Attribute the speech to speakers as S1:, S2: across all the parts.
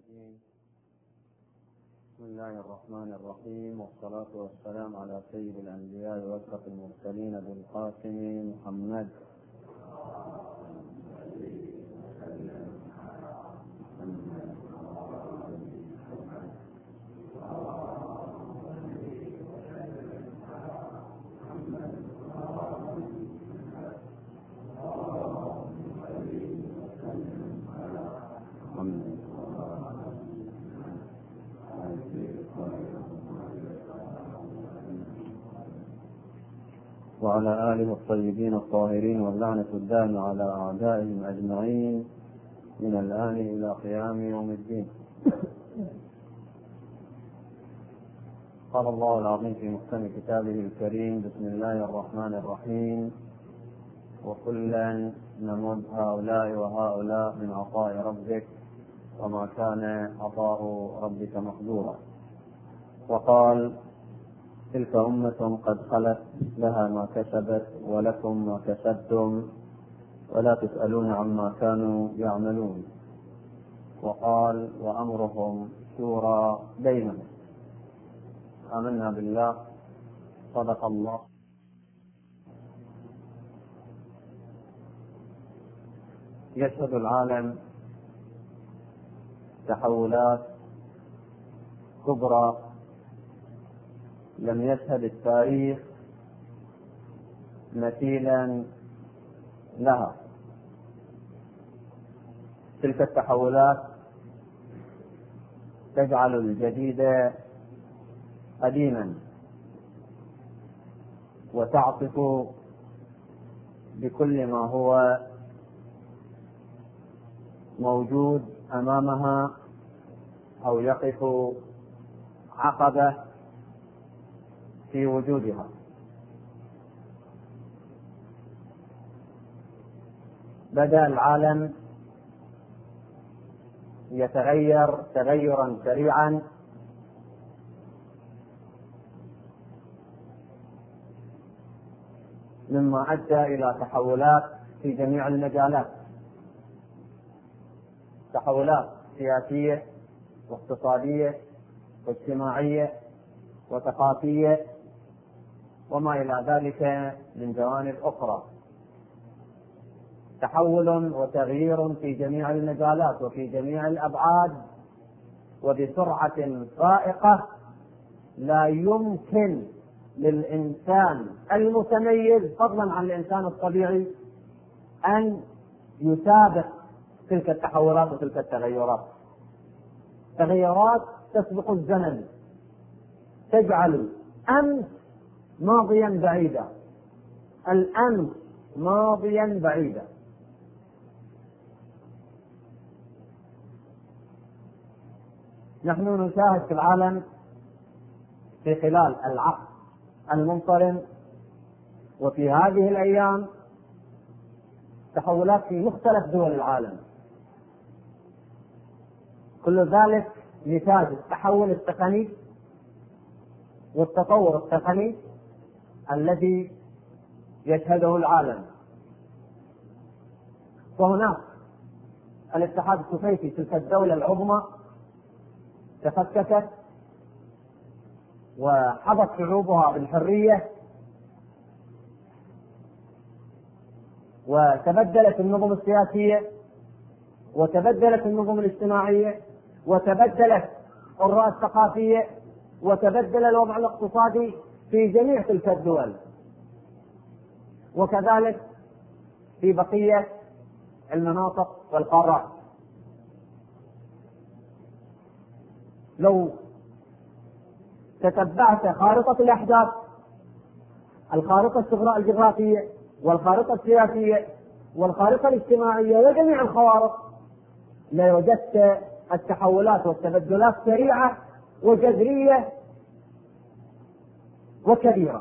S1: بسم الله الرحمن الرحيم، والصلاة والسلام على سيد الأنبياء وأشرف المرسلين أبي القاسم محمد. وعلى آله الطيبين الطاهرين، واللعنة الدائمة على أعدائهم أجمعين من الآن إلى قيام يوم الدين. قال الله العظيم في محكم كتابه الكريم: بسم الله الرحمن الرحيم، وكلا نمد هؤلاء وهؤلاء من عطاء ربك وما كان عطاء ربك محظورا. وقال: تلك أمة قد خلت لها ما كسبت ولكم ما كسبتم ولا تسألون عما كانوا يعملون. وقال: وأمرهم شورى بينهم. آمنا بالله. صدق الله. يشهد العالم تحولات كبرى لم يشهد التاريخ مثيلا لها. تلك التحولات تجعل الجديد قديما، وتعطف بكل ما هو موجود أمامها أو يقف عقبة في وجودها. بدأ العالم يتغير تغيرا سريعا مما أدى إلى تحولات في جميع المجالات، تحولات سياسية واقتصادية واجتماعية وثقافية وما إلى ذلك من جوانب أخرى. تحول وتغيير في جميع المجالات وفي جميع الأبعاد وبسرعة فائقة لا يمكن للإنسان المتميز فضلا عن الإنسان الطبيعي أن يسابق تلك التحولات وتلك التغيرات. تغيرات تسبق الزمن، تجعل أمس ماضيا بعيدا، الأمس ماضيا بعيدا. نحن نشاهد في العالم في خلال العقد المنصرم وفي هذه الأيام تحولات في مختلف دول العالم، كل ذلك نتاج التحول التقني والتطور التقني الذي يشهده العالم. وهناك الاتحاد السوفيتي، تلك الدولة العظمى، تفككت وحظت شعوبها بالحرية، وتبدلت النظم السياسية وتبدلت النظم الاجتماعية وتبدلت الرؤى الثقافية وتبدل الوضع الاقتصادي في جميع تلك الدول، وكذلك في بقية المناطق والقارات. لو تتبعت خارطة الأحداث، الخارطة الجغرافية والخارطة السياسية والخارطة الاجتماعية وجميع الخوارق، لوجدت التحولات والتبدلات سريعة وجذرية وكبيرة.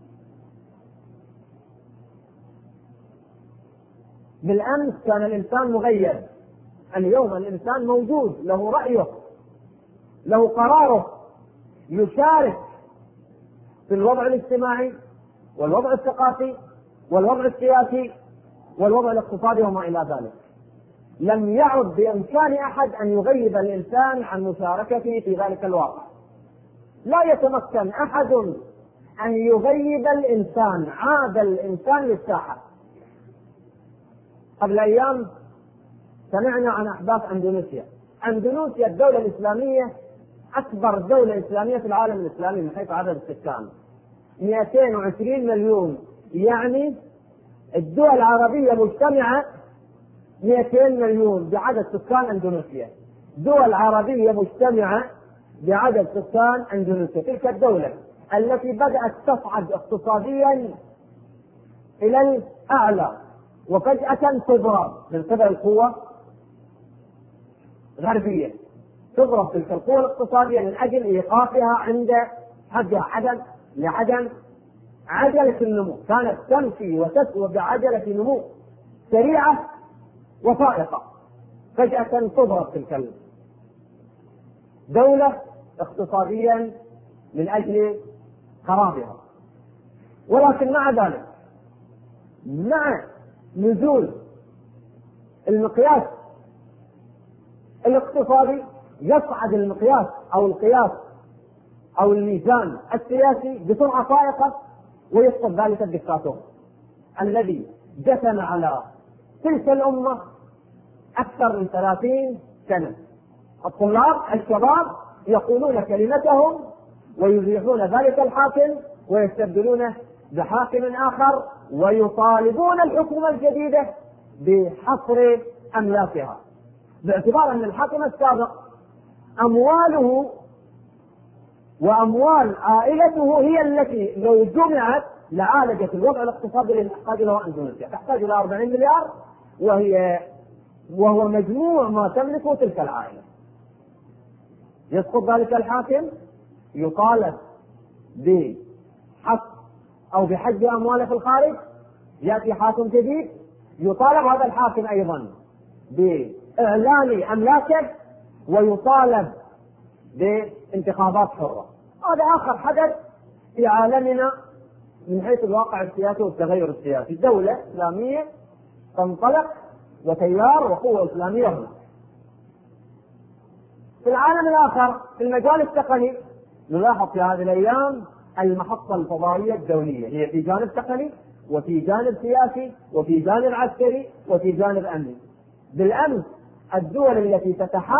S1: بالأمس كان الإنسان مغيب، اليوم الإنسان موجود، له رأيه، له قراره، يشارك في الوضع الاجتماعي والوضع الثقافي والوضع السياسي والوضع الاقتصادي وما إلى ذلك.
S2: لم يعد بإمكان أحد أن يغيب الإنسان عن مشاركته في ذلك الواقع. لا يتمكن أحد أن يغيب الإنسان. عاد الإنسان للساحة. قبل أيام سمعنا عن أحداث أندونيسيا. أندونيسيا الدولة الإسلامية أكبر دولة إسلامية في العالم الإسلامي من حيث عدد السكان، 220 مليون. يعني الدول العربية مجتمعة 200 مليون بعدد سكان أندونيسيا. دول عربية مجتمعة بعدد سكان أندونيسيا، تلك الدولة التي بدأت تصعد اقتصاديا إلى الأعلى وفجأة تضرب من قبل القوة غربية، تضرب تلك القوة الاقتصادية من أجل إيقافها عند حدها لعدم عجلة النمو. كانت تمشي وتسوى بعجلة نمو سريعة وفائقة، فجأة تضرب تلك الدولة اقتصاديا من أجل خرابها. ولكن مع ذلك، مع نزول المقياس الاقتصادي، يصعد المقياس أو القياس أو الميزان السياسي بسرعة فائقة، ويسقط ذلك الدكتاتور الذي جثم على تلك الأمة أكثر من 30 سنة. الطلاب الشباب يقولون كلمتهم ويزيحون ذلك الحاكم ويستبدلونه بحاكم آخر، ويطالبون الحكومة الجديدة بحصر أملاكها، باعتبار أن الحاكم السابق أمواله وأموال عائلته هي التي لو جمعت لعالجت الوضع الاقتصادي الذي تحتاج له أندونيسيا. تحتاج إلى 40 مليار، وهو مجموع ما تملكه تلك العائلة. يسقط ذلك الحاكم، يطالب بحق أو بحج أمواله في الخارج، يأتي حاكم جديد يطالب هذا الحاكم أيضا بإعلان أملاكه، ويطالب بانتخابات حرة. هذا آخر حدث في عالمنا من حيث الواقع السياسي والتغير السياسي. دولة إسلامية تنطلق وتيار وقوة إسلامية هنا. في العالم الآخر في المجال التقني نلاحظ في هذه الأيام المحطة الفضائية الدولية، هي في جانب تقني وفي جانب سياسي وفي جانب عسكري وفي جانب أمني. بالأمس الدول التي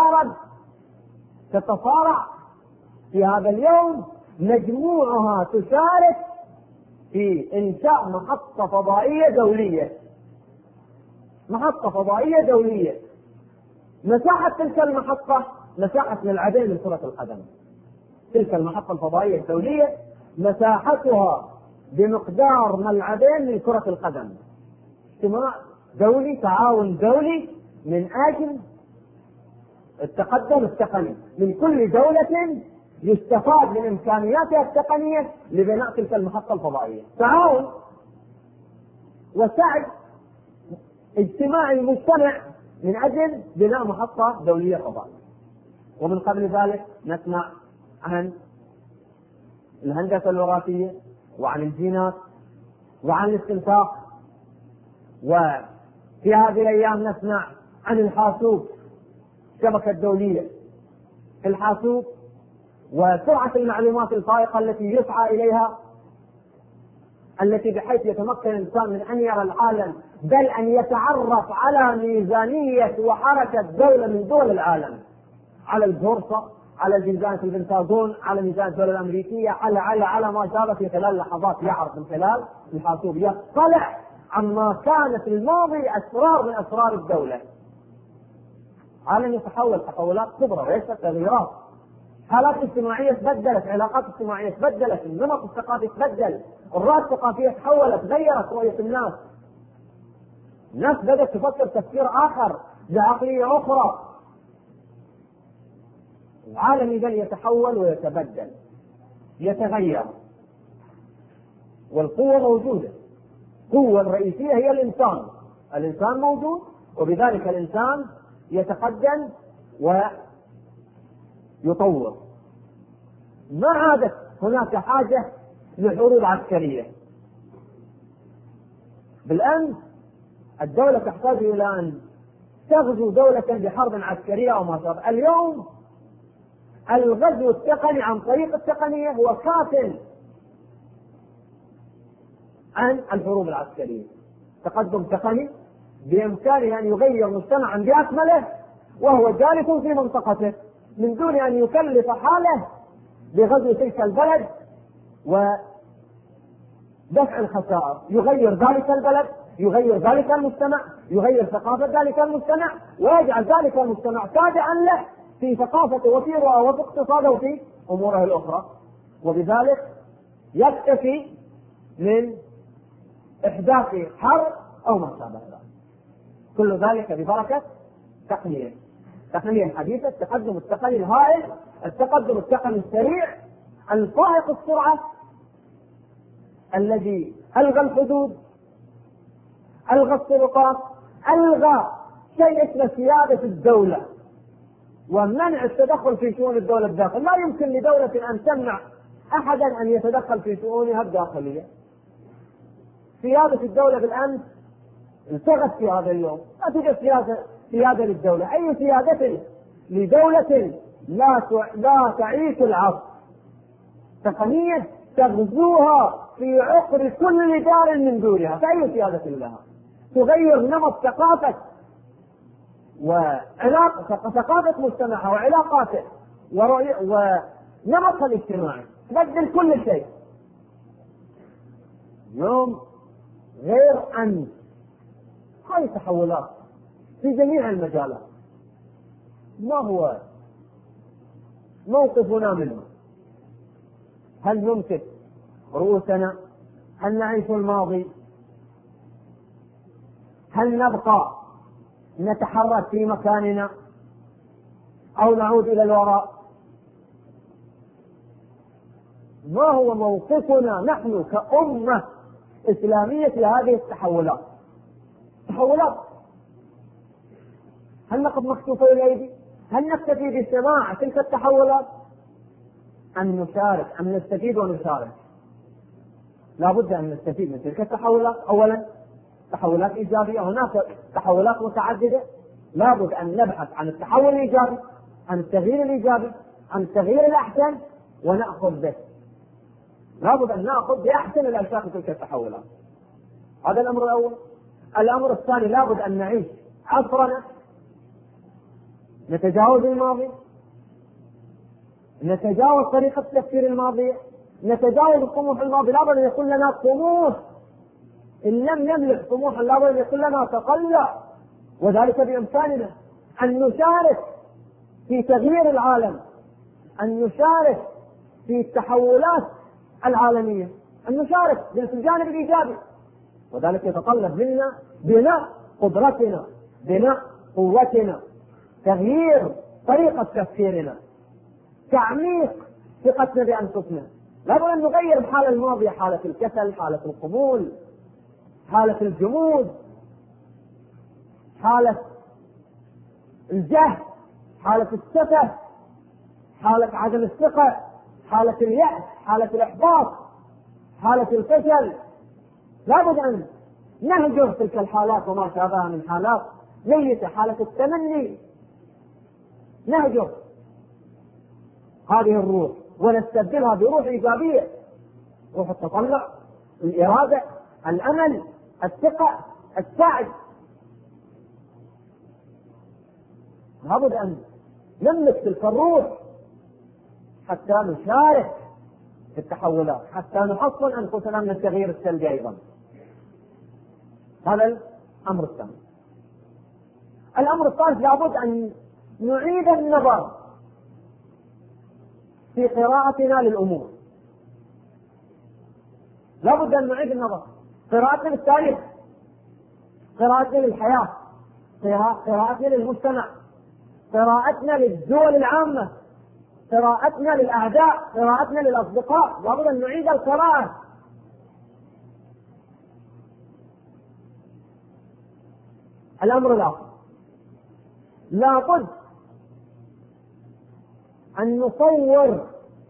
S2: تتصارع في هذا اليوم مجموعها تشارك في إنشاء محطة فضائية دولية. محطة فضائية دولية. مساحة تلك المحطة مساحة ملعبين من كرة القدم. تلك المحطة الفضائية الدولية مساحتها بمقدار ملعبين من كرة القدم. اجتماع دولي، تعاون دولي من أجل التقدم التقني. من كل دولة يستفاد من إمكانياتها التقنية لبناء تلك المحطة الفضائية. تعاون وسعي اجتماعي مجتمع من أجل بناء محطة دولية فضائية. ومن قبل ذلك نسمع عن الهندسة الوراثية وعن الجينات وعن الاستنساخ، وفي هذه الأيام نسمع عن الحاسوب، الشبكة الدولية في الحاسوب وسرعة المعلومات الفائقة التي يسعى إليها، التي بحيث يتمكن الإنسان من أن يرى العالم، بل أن يتعرف على ميزانية وحركة دولة من دول العالم، على البورصة، على الميزان في البنتاغون، على ميزان الدولة الأمريكية، على ما شابه. في خلال لحظات يعرف من خلال الحاسوب، يطلع عما كان في الماضي أسرار من أسرار الدولة. عالم يتحول تحولات كبرى ويشهد تغييرات. حالات اجتماعية تبدلت، علاقات اجتماعية تبدلت، النمط الثقافي تبدل، الرؤى الثقافية تحولت، غيرت رؤية الناس. الناس بدأت تفكر تفكير آخر بعقلية أخرى. العالم إذن يتحول ويتبدل، يتغير، والقوة موجودة. القوة الرئيسية هي الإنسان موجود، وبذلك الإنسان يتقدم ويطور. ما عادت هناك حاجة لحروب عسكرية. بالأمس الدولة تحتاج إلى أن تغزو دولة بحرب عسكرية أو ما شابه. اليوم الغزو التقني عن طريق التقنية هو كاف عن الحروب العسكرية. تقدم تقني بإمكانه أن يغير مجتمعا بأكمله وهو جالس في منطقته من دون أن يكلف حاله بغزو تلك البلد ودفع الخسائر. يغير ذلك البلد، يغير ذلك المجتمع، يغير ثقافة ذلك المجتمع، ويجعل ذلك المجتمع تابعا له في ثقافته وفي رؤى وفي اقتصاده وفي أموره الأخرى، وبذلك يكتفي من إحداث حرب أو ما شابه ذلك. كل ذلك ببركة تقنية حديثة، التقدم التقني الهائل، التقدم التقني السريع الفائق السرعة الذي ألغى الحدود، ألغى السلطات، ألغى شيء اسمه سيادة الدولة ومنع التدخل في شؤون الدولة الداخلية. لا يمكن لدولة أن تمنع أحدا أن يتدخل في شؤونها الداخلية. سيادة الدولة بالأمس التغت في هذا اليوم، لا توجد سيادة للدولة. أي سيادة لدولة لا تعيش العصر؟ تقنية تغزوها في عقر كل دار من دورها، فأي سيادة لها؟ تغير نمط ثقافة ثقافة مجتمعها وعلاقاته ونمطها الاجتماعي، تبدل كل شيء. اليوم غير أن هذه تحولات في جميع المجالات. ما هو موقفنا منه؟ هل نمسك رؤوسنا؟ هل نعيش الماضي؟ هل نبقى نتحرك في مكاننا أو نعود إلى الوراء؟ ما هو موقفنا نحن كأمة إسلامية في هذه التحولات؟ هل نقف مكتوفي الأيدي؟ هل نكتفي بسماع تلك التحولات؟ أن نشارك، أن نستفيد ونشارك. لا بد أن نستفيد من تلك التحولات. أولا تحولات إيجابية، هناك تحولات متعددة، لا بد أن نبحث عن التحول الإيجابي، عن التغيير الإيجابي، عن التغيير الأحسن ونأخذ به. لا بد أن نأخذ بأحسن الأشياء في تلك التحولات. هذا الأمر الأول. الأمر الثاني لا بد أن نعيش عصرنا، نتجاوز الماضي، نتجاوز طريقة التفكير الماضية، نتجاوز الطموح الماضي. لا بد أن يكون لنا طموح، إن لم نملك طموحا لا بد أن يكون لنا تطلع، وذلك بإمكاننا أن نشارك في تغيير العالم، أن نشارك في التحولات العالمية، أن نشارك في الجانب الإيجابي، وذلك يتطلب منا بناء قدرتنا، بناء قوتنا، تغيير طريقة تفكيرنا، تعميق ثقتنا بأنفسنا. لا بد أن نغير الحالة الماضية، حالة الكسل، حالة القبول، حالة الجمود، حالة الجهل، حالة السفه، حالة عدم الثقة، حالة اليأس، حالة الإحباط، حالة الفشل. لا بد أن نهجر تلك الحالات وما شابهها من حالات ميتة، حالة التمني. نهجر هذه الروح ونستبدلها بروح إيجابية، روح التطلع، الإرادة، الأمل، الثقة، السعي. لابد أن نملك تلك الروح حتى نشارك في التحولات، حتى نحصن أنفسنا من التغيير السلبي أيضا. هذا الأمر الثاني. الأمر الثالث لابد أن نعيد النظر في قراءتنا للأمور. لابد أن نعيد النظر، قراءتنا للتاريخ، قراءتنا للحياة، قراءتنا للمجتمع، قراءتنا للدول العامة، قراءتنا للأعداء، قراءتنا للأصدقاء. لابد أن نعيد القراءة. الأمر الآخر لابد أن نصور،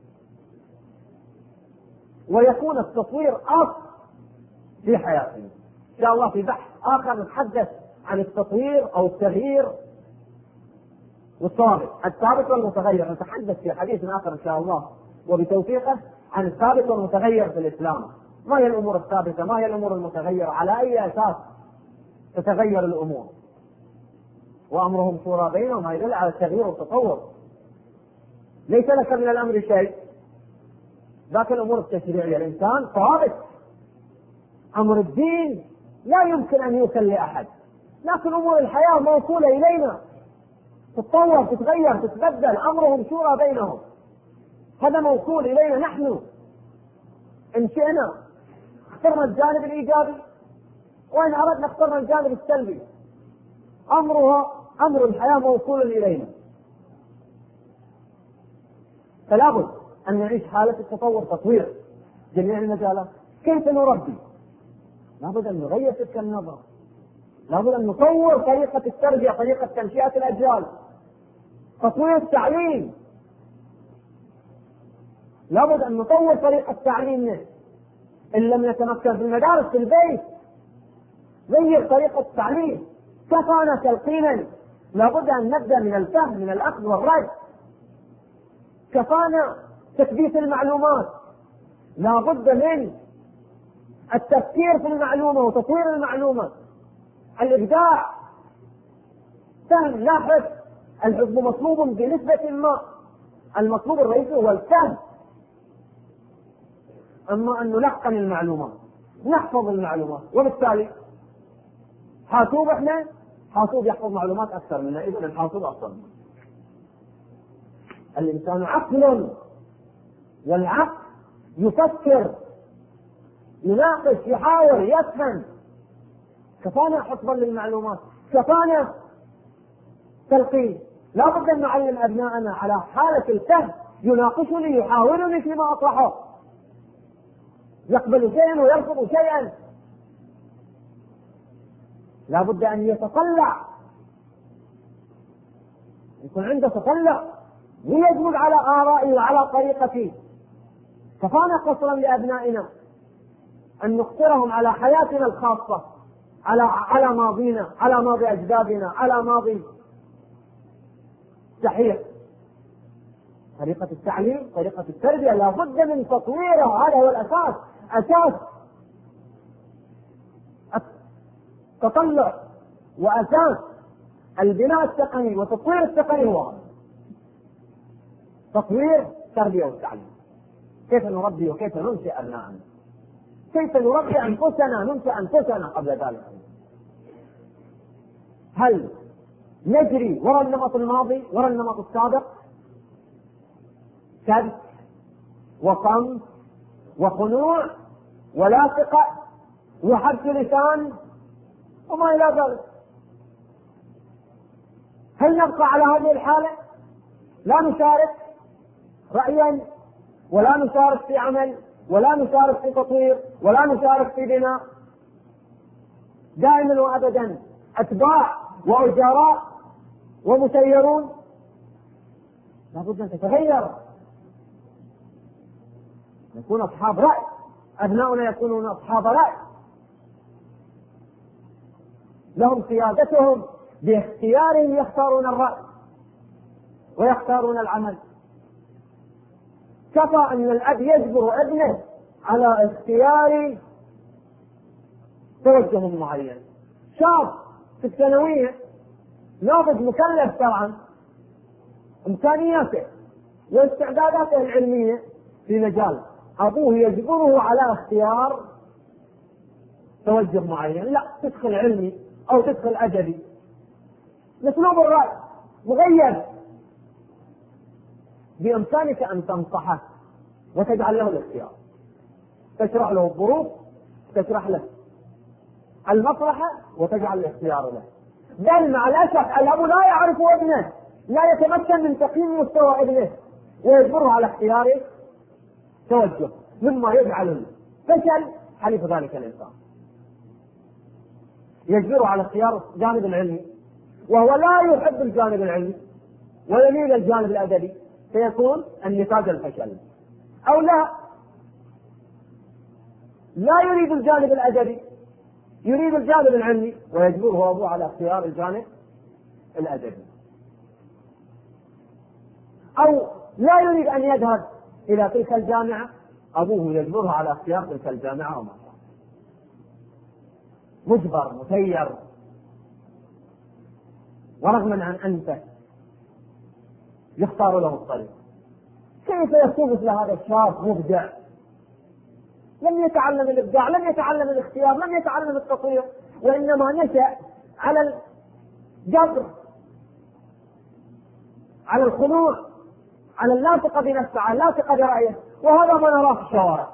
S2: ويكون التصوير أصل في حياتنا. إن شاء الله في بحث آخر نتحدث عن التطوير أو التغيير والثابت، الثابت والمتغير. نتحدث في حديث آخر إن شاء الله وبتوفيقه عن الثابت والمتغير في الإسلام. ما هي الأمور الثابتة؟ ما هي الأمور المتغيرة؟ على أي أساس تتغير الأمور؟ وأمرهم شورى بينهم، ما يدل على التغيير والتطور. ليس لك من الأمر شيء. ذاك الأمور التشريعية الإنسان ثابت. أمر الدين لا يمكن أن يوصل لأحد، لكن أمور الحياة موصولة إلينا، تتطور تتغير تتبدل. أمرهم شورى بينهم، هذا موصول إلينا نحن. إن شئنا اخترنا الجانب الإيجابي، وإن أردنا اخترنا الجانب السلبي. أمر الحياة موصول إلينا، فلا بد أن نعيش حالة التطور تطوير جميع المجالات. كيف نربي؟ لا بد أن نغير تلك النظرة، لا بد أن نطور طريقة التربية، طريقة تنشئة الأجيال، تطوير التعليم. لا بد أن نطور طريقة تعليمنا. إن لم نتمكن في المدارس في البيت، غير طريقة التعليم. كفانا تلقينا، لا بد أن نبدأ من الفهم، من الأخذ والرد. كفانا تثبيت المعلومات، لا بد من التفكير في المعلومة وتطوير المعلومة. الإبداع فهم لا حفظ. الحفظ مطلوب بنسبة ما، المطلوب الرئيسي هو الفهم. أما أن نلقن المعلومات، نحفظ المعلومات، وبالتالي حاسوب احنا حاسوب يحفظ معلومات أكثر منا، إذن الحاسوب أفضل. الإنسان عقل، والعقل يفكر، يناقش، يحاول، يفهم. كفانا حفظا للمعلومات، كفانا تلقين. لا بد أن نعلم أبناءنا على حالة الفهم، يناقشني، يحاورني فيما أطرحه، يقبل شيئا ويرفض شيئا. لا بد أن يتطلع، يكون عنده تطلع ويجمد على آرائي وعلى طريقتي. كفانا قصرا لأبنائنا أن نقصرهم على حياتنا الخاصة، على ماضينا، على ماضي أجدادنا، على ماضي صحيح. طريقة التعليم، طريقة التربية لا بد من تطويرها. هذا هو الأساس، أساس التطلع وأساس البناء التقني وتطوير التقني هو تطوير التربية والتعليم. كيف نربي وكيف ننشئ أبناءنا، كيف نربي أنفسنا، ننشئ أنفسنا قبل ذلك. هل نجري وراء النمط الماضي، وراء النمط السابق؟ كذب وصمت وخنوع ولاصقة وحبس لسان وما إلى ذلك. هل نبقى على هذه الحالة؟ لا نشارك رأيا، ولا نشارك في عمل، ولا نشارك في تطوير، ولا نشارك في بناء. دائما وأبدا أتباع وأجراء ومسيرون. لابد أن تتغير، نكون أصحاب رأي، أبناؤنا يكونون أصحاب رأي، لهم قيادتهم، باختيارهم يختارون الرأي ويختارون العمل. كفى أن الأب يجبر ابنه على اختيار توجه معين. شاب في الثانوية ناضج مكلف طبعا، إمكانياته واستعداداته العلمية في مجال، أبوه يجبره على اختيار توجه معين. لا، تدخل علمي أو تدخل أدبي، مسلوب الرأي مغير. بإمكانك أن تنصحه وتجعل له الاختيار، تشرح له الظروف، تشرح له المصلحة وتجعل الاختيار له. بل مع الأسف الأب لا يعرف ابنه، لا يتمكن من تقييم مستوى ابنه ويجبره على اختيار توجه، مما يجعل فشل حليف ذلك الإنسان. يجبره على اختيار الجانب العلمي وهو لا يحب الجانب العلمي ويميل الجانب الأدبي، فيكون النتاج الفشل. أو لا يريد الجانب الأدبي، يريد الجانب العلمي ويجبره أبوه على اختيار الجانب الأدبي، أو لا يريد أن يذهب إلى تلك الجامعة، أبوه يجبره على اختيار تلك الجامعة وما شاء الله، مجبر مسير. ورغما عن أنفه يختار له الطريق. كيف يكون مثل هذا الشاب مبدع لم يتعلم الإبداع، لم يتعلم الاختيار، لم يتعلم التطوير، وإنما نشأ على الجبر، على الخنوع، على اللاصقة بنفسه، على اللاصقة برأيه، وهذا ما نراه في الشوارع.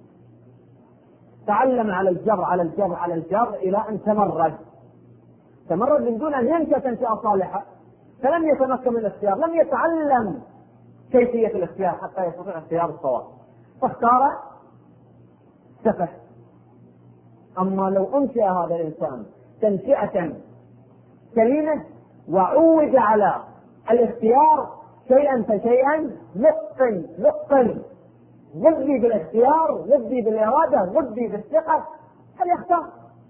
S2: تعلم على الجبر على الجبر على الجبر إلى أن تمرد من دون أن ينشأ تنشئة صالحة، فلم يتمكن من الاختيار، لم يتعلم كيفية الاختيار حتى يستطيع اختيار الصواب، فاختار سفه. أما لو أنشأ هذا الإنسان تنشئة سليمة وعود على الاختيار شيئا فشيئا، متقن ضدي بالاختيار، ضدي بالإرادة، ضدي بالثقة، فليختار.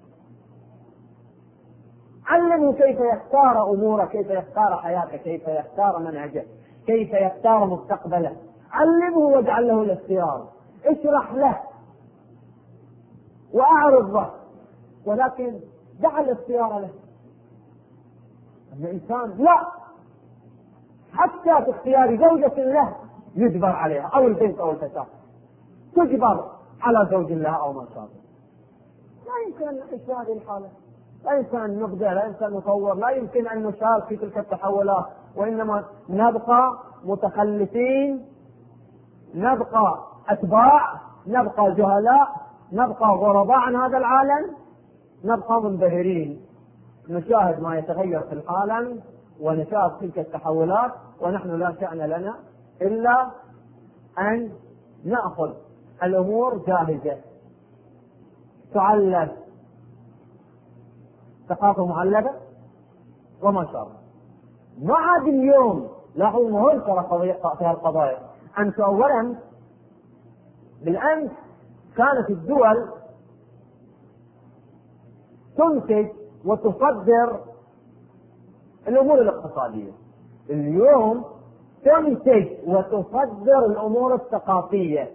S2: علمه كيف يختار أموره، كيف يختار حياته، كيف يختار منهجه، كيف يختار مستقبله. علمه واجعل له الاختيار، اشرح له وأعرض له، ولكن دع الاختيار له. الإنسان لا، حتى في اختيار زوجة له يجبر عليها، أو البنت أو الفتاة تجبر على زوج لها أو ما شابه. لا يمكن أن نعيش هذه الحالة، لا يمكن أن نبدع، لا يمكن أن نطور، لا يمكن أن نشارك في تلك التحولات، وإنما نبقى متخلفين، نبقى أتباع، نبقى جهلاء، نبقى غرباء عن هذا العالم، نبقى منبهرين نشاهد ما يتغير في العالم ونشاهد تلك التحولات، ونحن لا شأن لنا إلا أن نأخذ الأمور جاهزة، تعلم ثقافة معلبة وما شاء الله. ما عاد اليوم لاحظوا مهم في القضايا. أنت أولا بالأمس كانت الدول تنتج وتصدر الأمور الاقتصادية، اليوم تنتج وتصدر الأمور الثقافية،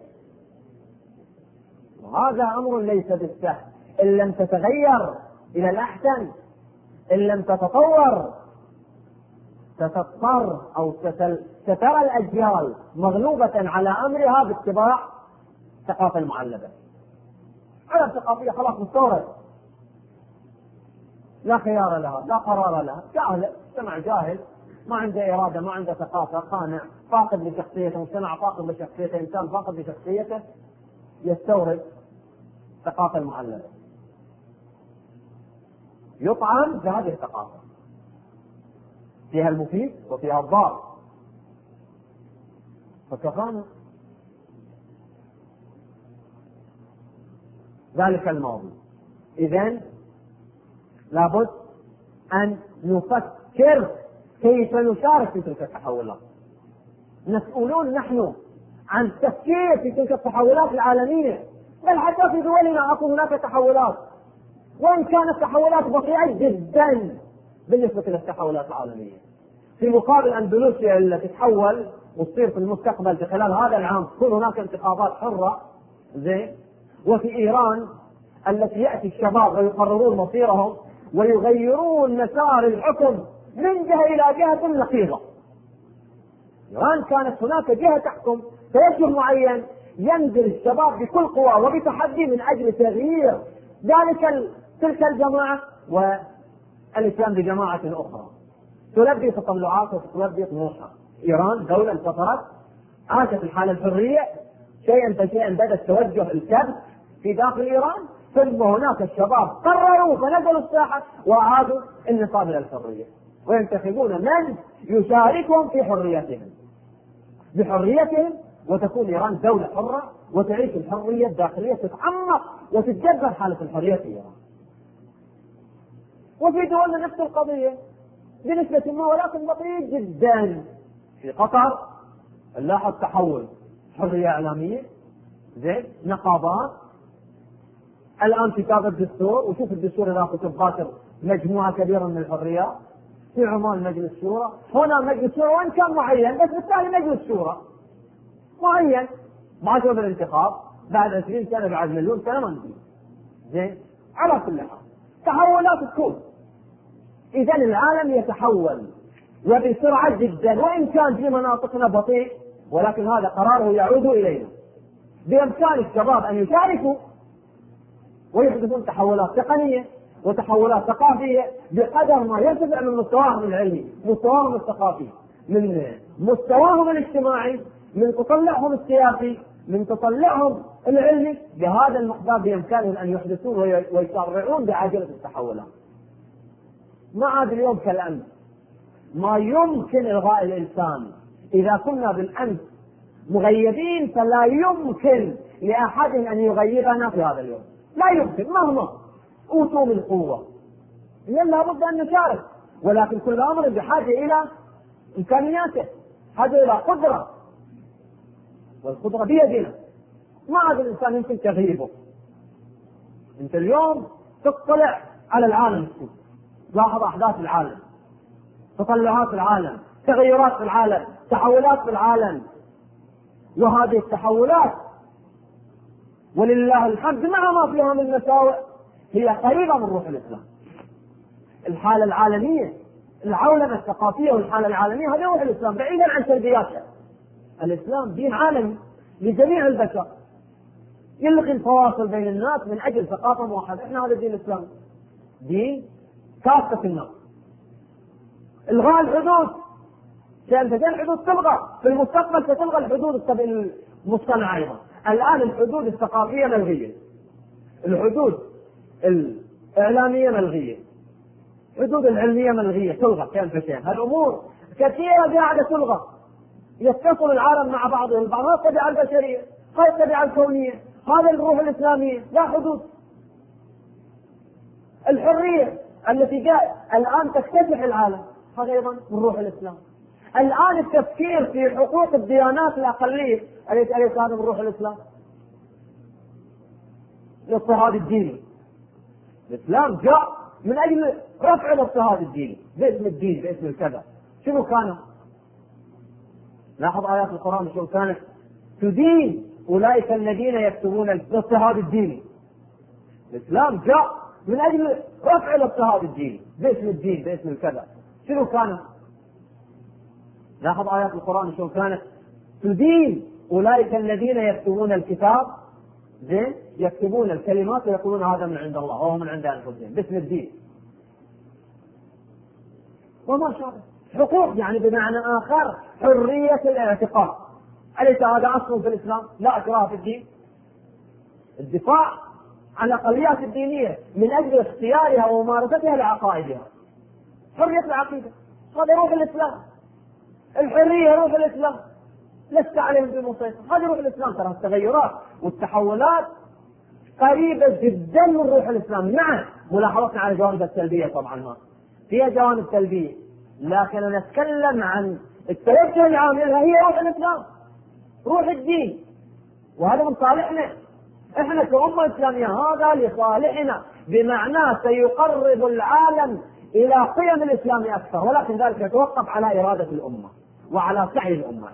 S2: وهذا أمر ليس بالسهل. إن لم تتغير إلى الأحسن، إن لم تتطور، ستضطر أو سترى الأجيال مغلوبة على أمرها باتباع الثقافة المعلبة. على الثقافية خلاص مستورد، لا خيار لها، لا قرار لها، جاهل، مجتمع جاهل، ما عنده إرادة، ما عنده ثقافة، خانع، فاقد لشخصيته، مجتمع فاقد لشخصيته، إنسان فاقد لشخصيته، يستورد الثقافة المعلبة، يطعم بهذه الثقافة، فيها المفيد وفيها الضار، فكفانا ذلك الماضي. إذن لابد أن نفكر كيف نشارك في تلك التحولات. مسؤولون نحن عن التفكير في تلك التحولات العالمية، بل حتى في دولنا أكو هناك تحولات، وإن كانت تحولات بطيئة جدا بالنسبة للتحولات العالمية. في مقابل أندونيسيا التي تتحول وتصير في المستقبل في خلال هذا العام تكون هناك انتخابات حرة، زين، وفي إيران التي يأتي الشباب ويقررون مصيرهم ويغيرون مسار الحكم من جهة إلى جهة نقيضة. إيران كانت هناك جهة تحكم توجه معين، ينزل الشباب بكل قوة وبتحدي من أجل تغيير تلك الجماعة والإسلام بجماعة أخرى تلبي تطلعات وتلبي طموحها. إيران دولة انتصرت، عاشت الحالة الحرية، شيئا فشيئا بدأ التوجه الكبت في داخل إيران، ثم هناك الشباب قرروا فنزلوا الساحة وأعادوا النصاب إلى الحرية، وينتخبون من يشاركهم في حريتهم بحريتهم، وتكون إيران دولة حرة وتعيش الحرية الداخلية، تتعمق وتتجذر حالة الحرية في إيران. وفي دولنا نفس القضية بنسبة ما، ولكن بطيء جدا. في قطر نلاحظ تحول، حرية إعلامية، زين، نقابات، الآن كتاب الدستور، وشوف الدستور إذا كتب باكر مجموعة كبيرة من الحريات في عمان مجلس شورى، هنا مجلس شورى وإن كان معين، بس بالتالي مجلس شورى معين باكر بالانتخاب بعد 20 سنة بعد مليون سنة ما ندري. زين، على كل حال تحولات تكون. إذا العالم يتحول وبسرعة جدا، وإن كان في مناطقنا بطيء، ولكن هذا قراره يعود إلينا. بإمكان الشباب أن يشاركوا ويحدثون تحولات تقنية وتحولات ثقافية بقدر ما يرتفع من مستواهم العلمي، مستواهم الثقافي، من مستواهم الاجتماعي، من تطلعهم السياسي، من تطلعهم العلمي. بهذا المقدار بإمكانهم أن يحدثون ويسرعون بعجلة التحولات. ما عاد اليوم كالأمس، ما يمكن إلغاء الإنسان. إذا كنا بالأمس مغيبين فلا يمكن لأحد أن يغيبنا في هذا اليوم، لا يمكن مهما أوتوا من قوة. لا بد أن نشارك، ولكن كل أمر بحاجة إلى إمكانياته، حاجة إلى قدرة، والقدرة بيدنا. ما عاد الإنسان يمكن تغييبه. أنت اليوم تطلع على العالم، لاحظ أحداث العالم، تطلعات العالم، تغيرات في العالم، تحولات في العالم. وهذه التحولات ولله الحمد مع ما فيها من مساوئ هي قريبة من روح الإسلام. الحالة العالمية، العولمة الثقافية والحالة العالمية هذا روح الإسلام بعيدا عن سلبياتها. الإسلام دين عالمي لجميع البشر، يلغي الفواصل بين الناس من أجل ثقافة موحدة. إحنا هذا الدين الإسلامي دين كافة الناس. إلغاء الحدود، سينتهي الحدود تلغى في المستقبل، ستلغى الحدود المصطنعة أيضا. الآن الحدود الثقافية ملغية، الحدود الإعلامية ملغية، الحدود العلمية ملغية، تلغى كان فشان. هالأمور كثيرة قاعدة تلغى. يتصل العالم مع بعضه البعض. هذا تبع البشرية، هذا تبع الكونية، هذا الروح الإسلامية، لا حدود. الحرية التي جاء الآن تكتسح العالم، هذا أيضا من روح الإسلام. الآن التفكير في حقوق الديانات الأقلية أليس هذا من روح الإسلام؟ الاضطهاد الديني، الإسلام جاء من أجل رفع الاضطهاد الديني باسم الدين، باسم الكذا. شنو كان؟ لاحظ آيات القرآن شنو كانت تدين أولئك الذين يكتبون الاضطهاد الديني. الإسلام جاء من أجل رفع الاضطهاد الديني باسم الدين، باسم الكذا. شنو كان؟ لاحظ آيات القرآن شنو كانت تدين أولئك الذين يكتبون الكتاب، زين، يكتبون الكلمات ويقولون هذا من عند الله وهو من عند أنفسهم باسم الدين وما شابه. حقوق يعني بمعنى آخر حرية الاعتقاد. أليس هذا أصل في الإسلام؟ لا إكراه في الدين. الدفاع عن الأقليات الدينية من أجل اختيارها وممارستها لعقائدها، حرية العقيدة، هذا روح الإسلام. الحرية روح الإسلام، لست عليهم بمسيطر، هذا روح الإسلام. ترى التغيرات والتحولات قريبة جدا من روح الإسلام. نعم ملاحظتنا على الجوانب السلبية طبعا فيها جوانب سلبية، لكن نتكلم عن التوجه العام لها هي روح الإسلام، روح الدين، وهذا من صالحنا احنا كأمة إسلامية، هذا لصالحنا، بمعنى سيقرب العالم إلى قيم الإسلام أكثر، ولكن ذلك يتوقف على إرادة الأمة وعلى سعي الأمة.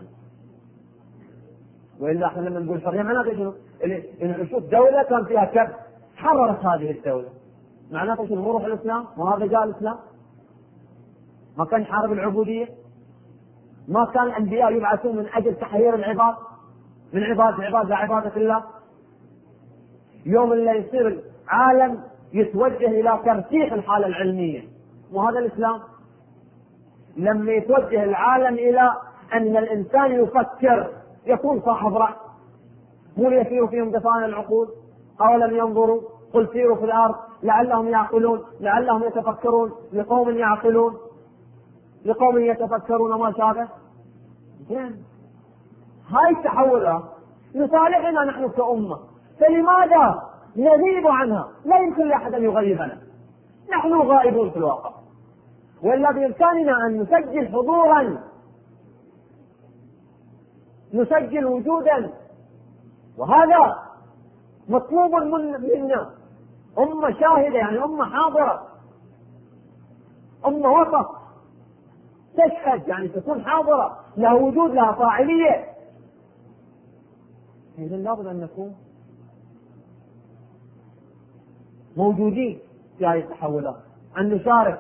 S2: وإلا احنا لما نقول حرية معناته شنو؟ نشوف دولة كان فيها كبت حررت هذه الدولة، معناته شنو؟ روح الإسلام. وهذا جاء الإسلام، ما كان يحارب العبودية، ما كان الأنبياء يبعثون من أجل تحرير العباد من عبادة العباد لعبادة الله. يوم اللي يصير عالم يتوجه إلى ترسيخ الحالة العلمية، وهذا الإسلام. لما يتوجه العالم إلى أن الإنسان يفكر، يكون صاحب رأي، مو يسير فيهم دفان العقول. أولم ينظروا قل سيروا في الأرض لعلهم يعقلون، لعلهم يتفكرون، لقوم يعقلون، لقوم يتفكرون وما شابه. هاي التحولات لصالحنا نحن كأمة، فلماذا نغيب عنها؟ لا يمكن لأحد أن يغيبنا، نحن غائبون في الواقع. وإلا بإمكاننا أن نسجل حضورا، نسجل وجودا، وهذا مطلوب منا أمة شاهدة يعني أمة حاضرة، أمة وسط تشهد يعني تكون حاضرة، لها وجود، لها فاعلية. إذا لابد أن نكون موجودين في هذه التحولات، أن نشارك،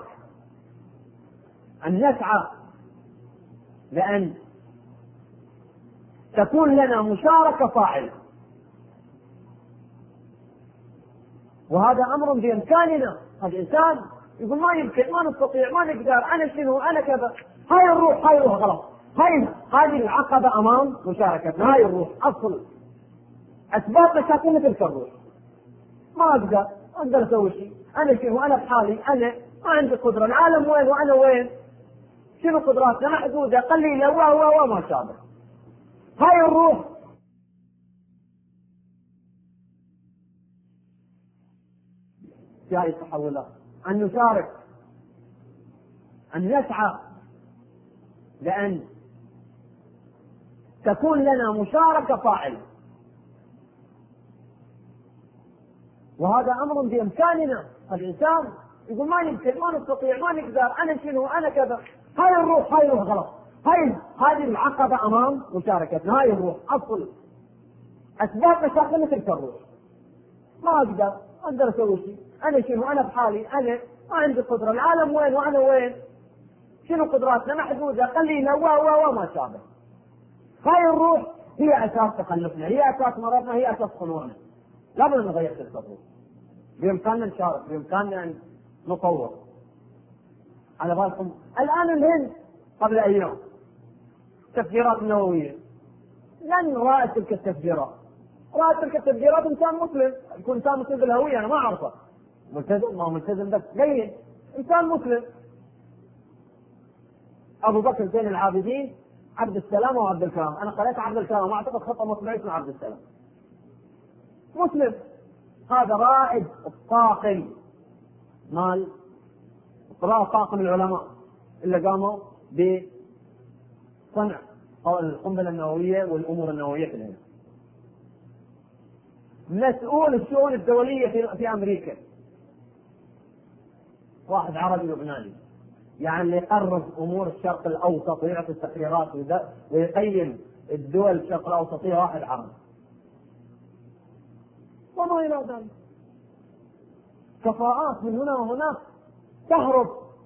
S2: أن نسعى لأن تكون لنا مشاركة فاعلة. وهذا أمر بإمكاننا. الإنسان يقول ما يمكن، ما نستطيع، ما نقدر، أنا شنو، أنا كذا. هاي الروح غلط. هذه العقبة أمام مشاركتنا. هاي الروح أصل أسباب مشاكلنا تلك الروح. ما أقدر أسوي شيء، أنا شنو، أنا بحالي، أنا ما عندي قدرة، العالم وين وأنا وين، شنو قدراتنا محدودة قليلة وما شابه. هاي الروح في هذه التحولات، أن نشارك، أن نسعى لأن تكون لنا مشاركة فاعلة. وهذا أمر بإمكاننا. الإنسان يقول ما يمكن، ما نستطيع، ما نقدر، أنا شنو، أنا كذا. هاي الروح غلط. هذه العقبة أمام مشاركتنا. هاي الروح أصل أسباب مشاكلنا تلك الروح. ما أقدر أسوي شيء، أنا شنو، أنا بحالي، أنا ما عندي قدرة، العالم وين وأنا وين، شنو قدراتنا محدودة قليلة وما شابه. هاي الروح هي أساس تخلفنا، هي أساس مرضنا، هي أساس خنوعنا. لابد أن نغير تلك الروح. بإمكاننا نشارك، بإمكاننا أن نطور. على بالكم الآن الهند قبل أيام تفجيرات نووية، لن رأت تلك التفجيرات. رأت تلك التفجيرات إنسان مسلم، يكون إنسان مسلم بالهوية، أنا ما أعرفه، ملتزم ما ملتزم بس قليل، إنسان مسلم. أبو بكر زين العابدين، عبد السلام وعبد الكرام. أنا قرأت عبد الكرام، ما أعتقد خطأ مطبعي اسمه عبد السلام. مسلم، هذا رائد الطاقم مال طاقم العلماء اللي قاموا بصنع القنبلة النووية والأمور النووية في الهند. مسؤول الشؤون الدولية في أمريكا، واحد عربي لبناني، يعني اللي يقرر أمور الشرق الأوسط ويعطي التقريرات ويقيم الدول الشرق الأوسطية، واحد عربي. وما إلى ذلك، كفاءات من هنا وهناك تهرب.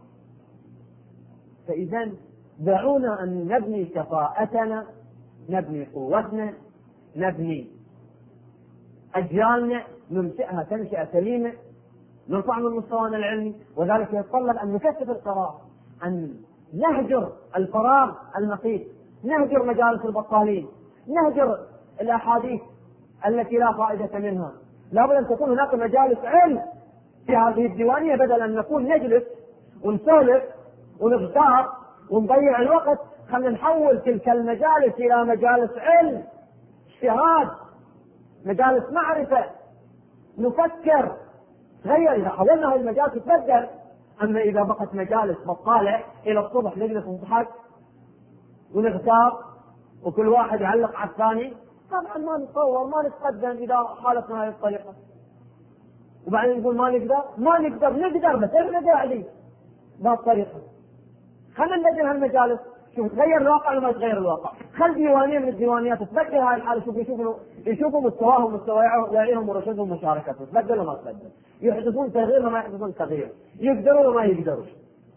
S2: فإذا دعونا أن نبني كفاءتنا، نبني قوتنا، نبني أجيالنا، ننشئها تنشئة سليمة، نرفع من مستوانا العلمي. وذلك يتطلب أن نكثف القراءة، أن نهجر الفراغ المخيف، نهجر مجالس البطالين، نهجر الأحاديث التي لا فائدة منها. لابد أن تكون هناك مجالس علم في هذه الديوانية، بدل أن نكون نجلس ونسولف ونغتاب ونضيع الوقت. خلينا نحول تلك المجالس إلى مجالس علم، اجتهاد، مجالس معرفة، نفكر. تغير إذا حولنا هذه المجالس تتبدل. أما إذا بقت مجالس بطالة إلى الصبح نجلس ونضحك ونغتاب وكل واحد يعلق على الثاني، طبعا ما نتطور، ما نتقدم إذا حالتنا هذه الطريقة. وبعدين نقول ما نقدر بس احنا قاعدين بهالطريقة. خلينا نبدل هالمجالس، شوف تغير الواقع ولا ما تغير الواقع. خل ديوانية من الديوانيات تبدل هاي الحالة، شوف يشوفوا مستواهم وعيهم ورشدهم ومشاركتهم، تبدل وما تبدل، يحدثون تغيير وما يحدثون تغيير، يقدرون وما يقدرون.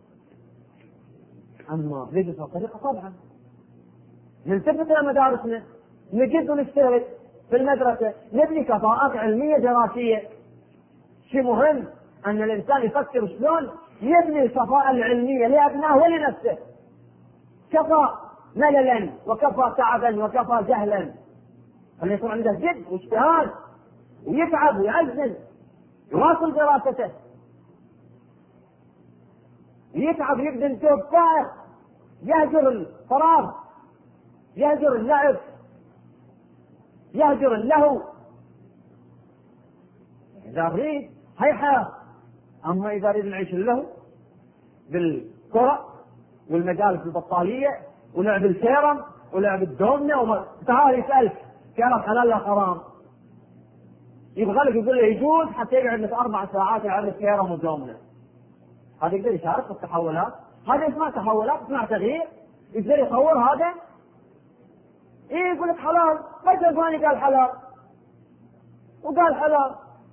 S2: أما نجلس بهالطريقة طبعا نلتفت إلى مدارسنا، نجد ونجتهد في المدرسة، نبني كفاءات علمية دراسية. شيء مهم أن الإنسان يفكر شلون يبني الكفاءة العلمية لأبنائه ولنفسه. كفى مللا وكفى تعبا وكفى جهلا، فليكون عنده جد واجتهاد ويتعب ويعزز، يواصل دراسته، يتعب، يبذل جهد فائق، يهجر الفراغ، يهجر اللعب، يهجر اللهو. إذا أريد هي حياة. أما إذا أريد نعيش اللهو بالكرة والمجالس البطالية ولعب الكيرم ولعب الدومنة تعال يسألك كيرم حلال ولا حرام، يبغى لك يقول له يجوز حتى يقعد لك 4 ساعات يلعب كيرم ودومنا. هذا يقدر يشارك في التحولات؟ هذا اسمها تحولات، اسمها تغيير. يقدر يصور هذا؟ ايه يقول لك حلال، رجل ثاني قال حلال وقال حلال.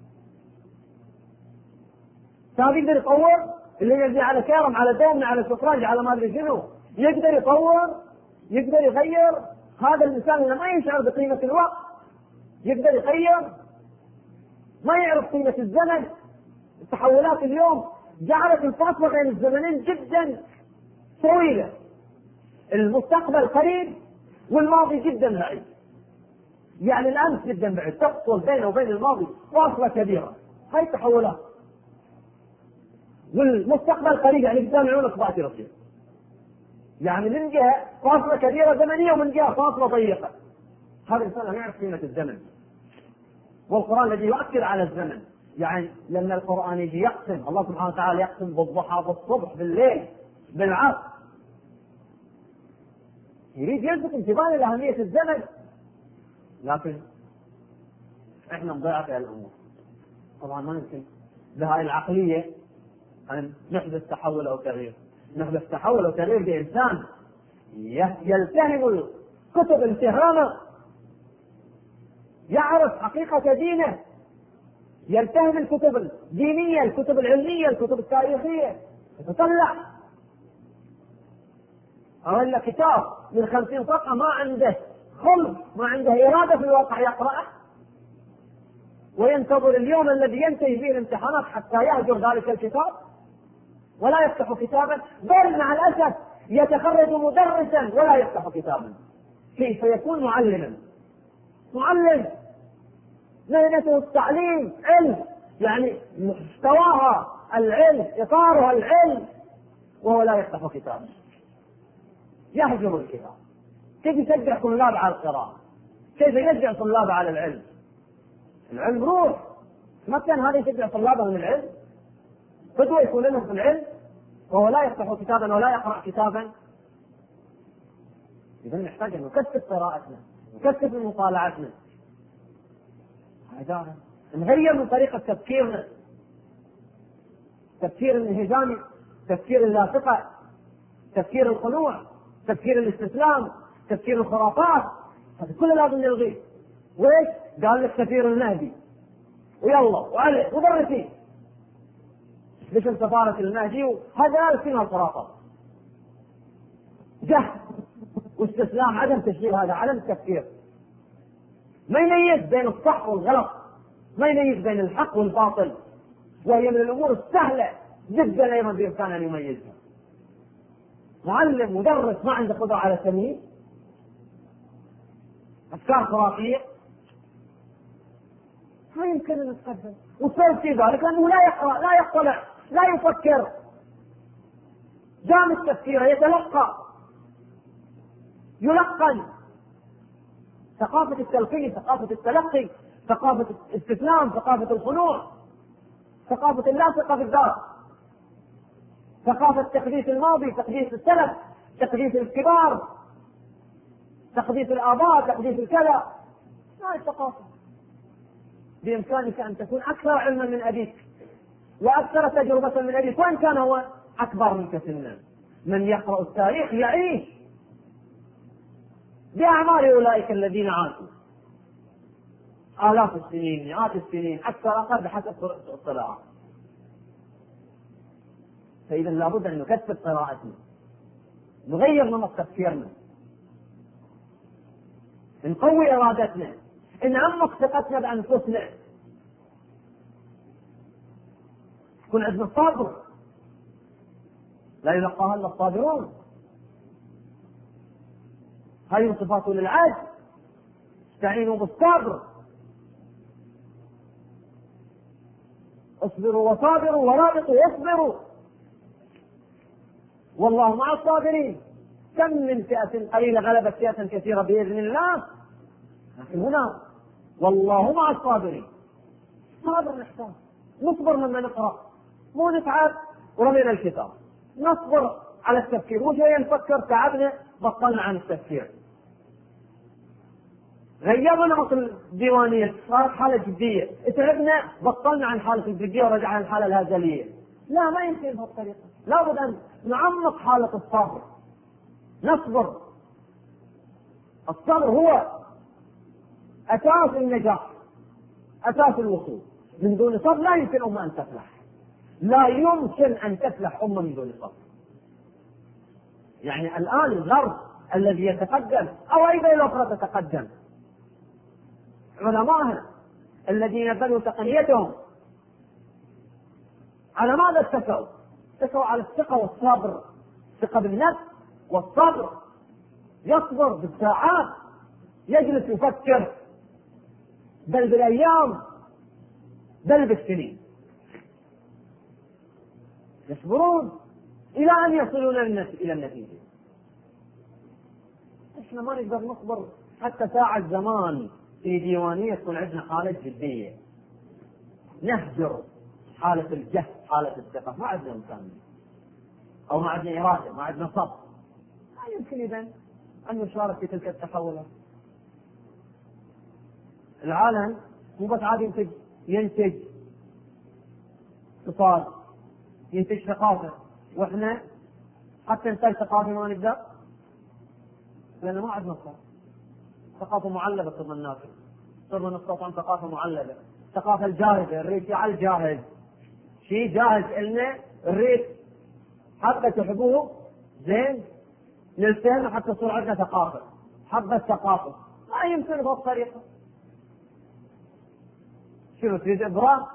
S2: هذا يقدر يصور اللي يجي على كيرم على دومنا على شطرنج على ما ادري شنو، يقدر يصور، يقدر يغير. هذا الانسان اللي ما يشعر بقيمة الوقت يقدر يغير، ما يعرف قيمة الزمن. التحولات اليوم جعلت الفاصلة بين الزمنين جدا طويلة، المستقبل قريب والماضي جدا بعيد، يعني الأمس جدا بعيد، تفصل بينه وبين الماضي فاصلة كبيرة. هاي التحولات. والمستقبل قريب يعني قدام عيونك باكر يصير، يعني من جهة فاصلة كبيرة زمنية ومن جهة فاصلة ضيقة. هذا الإنسان لا يعرف قيمة الزمن. والقرآن الذي يؤكد على الزمن، يعني لأن القرآن يجي يقسم، الله سبحانه وتعالى يقسم بالضحى بالصبح بالليل بالعصر، يريد يلفت انتباه لأهمية الزمن. لكن احنا نضيع في الأمور. طبعا ما يمكن بهاي العقلية أن نحدث تحول أو تغيير. نحدث تحول أو تغيير بإنسان يلتهم الكتب التهامة، يعرف حقيقة دينه، يلتهم الكتب الدينية، الكتب العلمية، الكتب التاريخية، يتطلع. أولا كتاب من 50 صفحة ما عنده خلق، ما عنده إرادة في الواقع يقرأه، وينتظر اليوم الذي ينتهي فيه الامتحانات حتى يهجر ذلك الكتاب ولا يفتح كتابا، بل مع الأسف يتخرج مدرسا ولا يفتح كتابا. كيف يكون معلما؟ معلم مهنته التعليم، علم، يعني محتواها العلم، إطارها العلم، وهو لا يفتح كتابا، يهجر الكتاب. كيف يشجع طلاب على القراءة؟ كيف يشجع طلاب على العلم؟ العلم روح، ما كان هذا يشجع طلابه من العلم؟ قدوة يكون لهم في العلم وهو لا يفتح كتابا ولا يقرأ كتابا. إذا نحتاج أن نكثف قراءتنا، نكثف من مطالعتنا، نغير من طريقة تفكيرنا، تفكير الانهزامي، تفكير اللاصقة، تفكير القنوع، تفكير الاستسلام، تفكير الخرافات. هذا كله لازم نلغيه. ويش؟ قال لك سفير المهدي ويلا وعلي مدرسين باسم سفارة المهدي، وهذا لا فيها الخرافات. جهل واستسلام، عدم تشغيل، هذا عدم التفكير. ما يميز بين الصح والغلط، ما يميز بين الحق والباطل، وهي من الأمور السهلة جدا أيضا بإمكانه أن يميزها. معلم مدرس ما عنده قدرة على التمييز، أفكار خرافية، ما يمكن أن نتقدم. والسبب في ذلك أنه لا يقرأ، لا يطلع، لا يفكر، جامد تفكيره، يتلقى، يلقن. ثقافة التلقين، ثقافة التلقي، ثقافة الاستسلام، ثقافة الخنوع، ثقافة اللاصقة في الذات، ثقافة تقديس الماضي، تقديس السلف، تقديس الكبار، تقديس الآباء، تقديس الكذا. هذه الثقافة. بإمكانك أن تكون أكثر علما من أبيك وأكثر تجربة من أبيك، وإن كان هو أكبر منك سنا. من يقرأ التاريخ يعيش بأعمال أولئك الذين عاشوا آلاف السنين، مئات السنين، أكثر أقل بحسب اطلاعات. فإذا لابد أن نكثف قراءتنا، نغير نمط تفكيرنا، نقوي إرادتنا، نعمق ثقتنا بأنفسنا، يكون عندنا صبر، لا يلقاها إلا الصابرون. هذه صفات للعجز، استعينوا بالصبر، اصبروا وصابروا ورابطوا واصبروا والله مع الصابرين. كم من فئة قليلة غلبت فئة كثيرة بإذن الله، لكن هنا والله مع الصابرين. صابر نحتاج، نصبر لما نقرأ، مو نتعب ورمينا الكتاب، نصبر على التفكير، وشيء نفكر تعبنا بطلنا عن التفكير. غيرنا نمط الديوانية، صارت حالة جدية، تعبنا بطلنا عن حالة الجدية ورجعنا الحالة الهزلية. لا، ما يمكن بهالطريقة، لابد أن نعمق حالة الصبر، نصبر. الصبر هو أساس النجاح، أساس الوصول. من دون صبر لا يمكن أمة أن تفلح، لا يمكن أن تفلح أمة من دون صبر. يعني الآن الغرب الذي يتقدم أو أي دولة أخرى تتقدم، علماءها الذين بنوا تقنيتهم على ماذا اتكوا؟ اتكوا على الثقة والصبر، الثقة بالنفس والصبر، يصبر بالساعات، يجلس يفكر، بل بالأيام، بل بالسنين، يصبرون إلى أن يصلون إلى النتيجة. إحنا ما نقدر نصبر حتى ساعة زمان في ديوانية تكون عندنا حالة جدية، نهجر حالة الجهل، حالة الثقة، ما عندنا إمكانية أو ما عندنا إرادة، ما عندنا صبر، ما يمكن إذن أن نشارك في تلك التحولات. العالم مو بس عاد ينتج اقتصاد، ينتج ثقافة، وإحنا حتى إنتاج ثقافة ما نقدر، لأن ما عندنا ثقافة معلبة. صرنا الناس صرنا نستطيع ثقافة معلبة، ثقافة الجاهزة، الريت على الجاهز، شيء جاهز إلنا، الريت حتى تحبوه زين نلتهم حتى تصير عندنا ثقافة، حبة ثقافة ما يمكن بهالطريقة. شنو تريد إبراء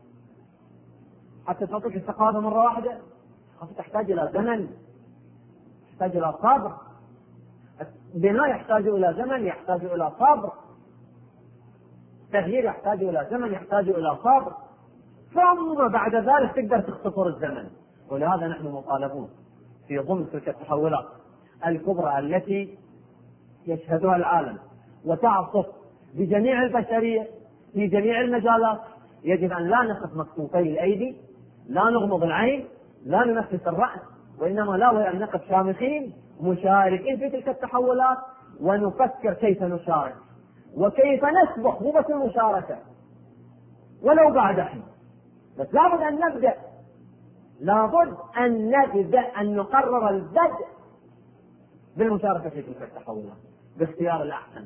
S2: حتى تعطيك الثقافة مرة واحدة؟ تحتاج إلى زمن، تحتاج إلى صبر. البناء يحتاج إلى زمن، يحتاج إلى صبر. التغيير يحتاج إلى زمن، يحتاج إلى صبر. ثم بعد ذلك تقدر تختصر الزمن. ولهذا نحن مطالبون في ضمن تلك التحولات الكبرى التي يشهدها العالم وتعصف بجميع البشرية في جميع المجالات، يجب أن لا نقف مكفوفي الأيدي، لا نغمض العين، لا ننفس الرأس، وإنما لا أن نقف شامخين مشاركين في تلك التحولات، ونفكر كيف نشارك وكيف نسبق، مو بس المشاركة ولو بعد حين، بس لابد أن نبدأ، لابد أن نبدأ، أن نقرر البدء بالمشاركة في تلك التحولات باختيار الأحسن.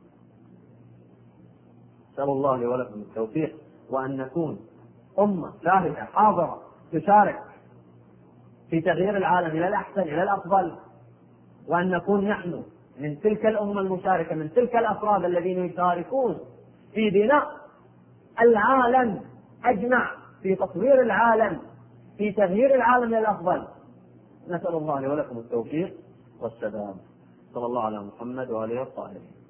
S2: نسأل الله لي ولكم التوفيق، وأن نكون أمة شاهدة حاضرة تشارك في تغيير العالم إلى الأحسن إلى الأفضل، وأن نكون نحن من تلك الأمة المشاركة، من تلك الأفراد الذين يشاركون في بناء العالم أجمع، في تطوير العالم، في تغيير العالم إلى الأفضل. نسأل الله لي ولكم التوفيق والسلام. صلى الله على محمد وآله وصحبه.